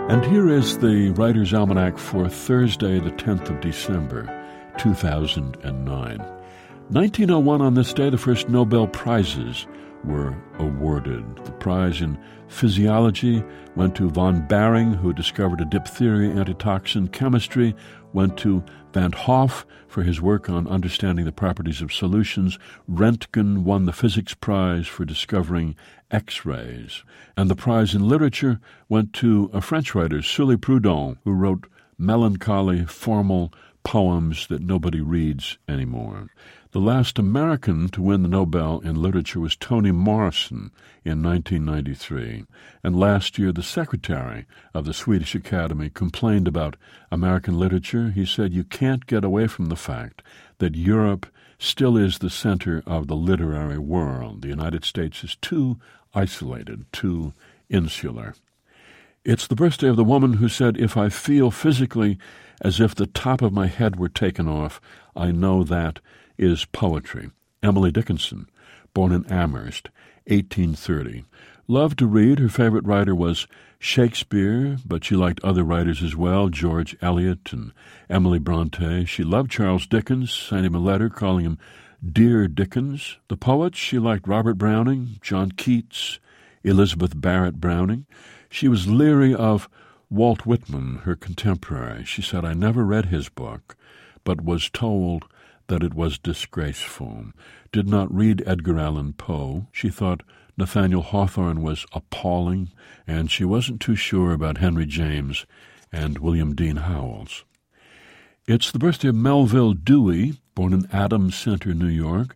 And here is the Writer's Almanac for Thursday, the 10th of December, 2009. 1901, on this day, the first Nobel Prizes were awarded. The prize in physiology went to von Behring, who discovered a diphtheria antitoxin. Chemistry went to Van Hoff for his work on understanding the properties of solutions. Röntgen won the physics prize for discovering X-rays. And the prize in literature went to a French writer, Sully Proudhon, who wrote melancholy, formal poems that nobody reads anymore. The last American to win the Nobel in literature was Toni Morrison in 1993. And last year, the secretary of the Swedish Academy complained about American literature. He said, "You can't get away from the fact that Europe still is the center of the literary world. The United States is too isolated, too insular." It's the birthday of the woman who said, "If I feel physically as if the top of my head were taken off, I know that is poetry." Emily Dickinson, born in Amherst, 1830. Loved to read. Her favorite writer was Shakespeare, but she liked other writers as well, George Eliot and Emily Bronte. She loved Charles Dickens, sent him a letter calling him Dear Dickens. The poets, she liked Robert Browning, John Keats, Elizabeth Barrett Browning. She was leery of Walt Whitman, her contemporary. She said, "I never read his book, but was told that it was disgraceful." Did not read Edgar Allan Poe. She thought Nathaniel Hawthorne was appalling, and she wasn't too sure about Henry James and William Dean Howells. It's the birthday of Melville Dewey, born in Adams Center, New York,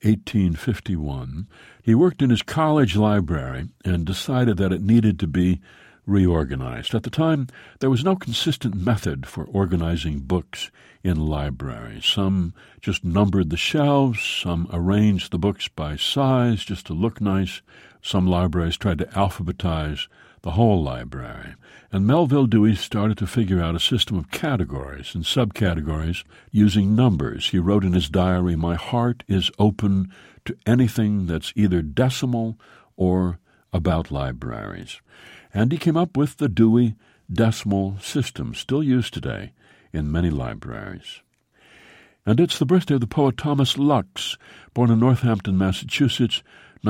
1851. He worked in his college library and decided that it needed to be reorganized. At the time, there was no consistent method for organizing books in libraries. Some just numbered the shelves, some arranged the books by size just to look nice. Some libraries tried to alphabetize the whole library. And Melville Dewey started to figure out a system of categories and subcategories using numbers. He wrote in his diary, "My heart is open to anything that's either decimal or about libraries." And he came up with the Dewey Decimal System, still used today in many libraries. And it's the birthday of the poet Thomas Lux, born in Northampton, Massachusetts,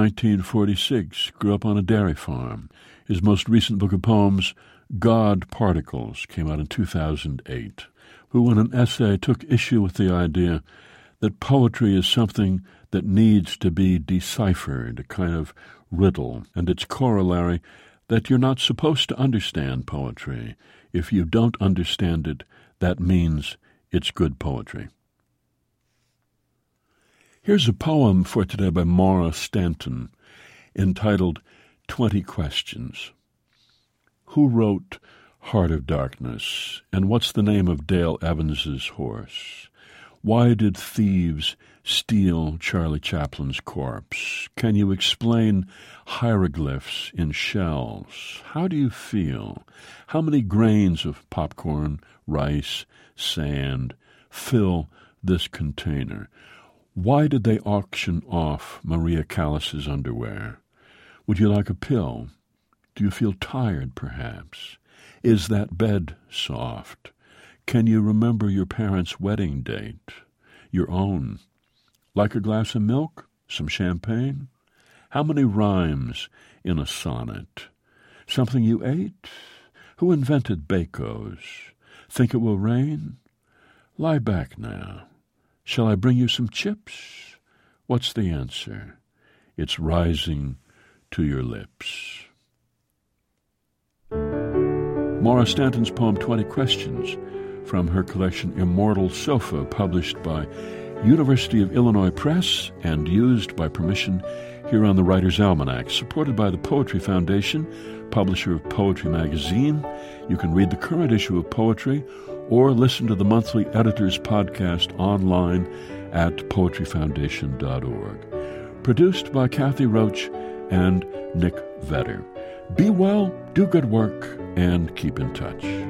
1946, grew up on a dairy farm. His most recent book of poems, God Particles, came out in 2008, who in an essay took issue with the idea that poetry is something that needs to be deciphered, a kind of riddle, and its corollary that you're not supposed to understand poetry. If you don't understand it, that means it's good poetry. Here's a poem for today by Maura Stanton, entitled 20 Questions. Who wrote Heart of Darkness, and what's the name of Dale Evans's horse? Why did thieves steal Charlie Chaplin's corpse? Can you explain hieroglyphs in shells? How do you feel? How many grains of popcorn, rice, sand fill this container? Why did they auction off Maria Callas's underwear? Would you like a pill? Do you feel tired, perhaps? Is that bed soft? Can you remember your parents' wedding date? Your own? Like a glass of milk? Some champagne? How many rhymes in a sonnet? Something you ate? Who invented Bacos? Think it will rain? Lie back now. Shall I bring you some chips? What's the answer? It's rising to your lips. Maura Stanton's poem 20 Questions, from her collection Immortal Sofa, published by University of Illinois Press and used by permission here on the Writer's Almanac, supported by the Poetry Foundation, publisher of Poetry Magazine. You can read the current issue of Poetry or listen to the monthly Editor's Podcast online at poetryfoundation.org. Produced by Kathy Roach and Nick Vetter. Be well, do good work, and keep in touch.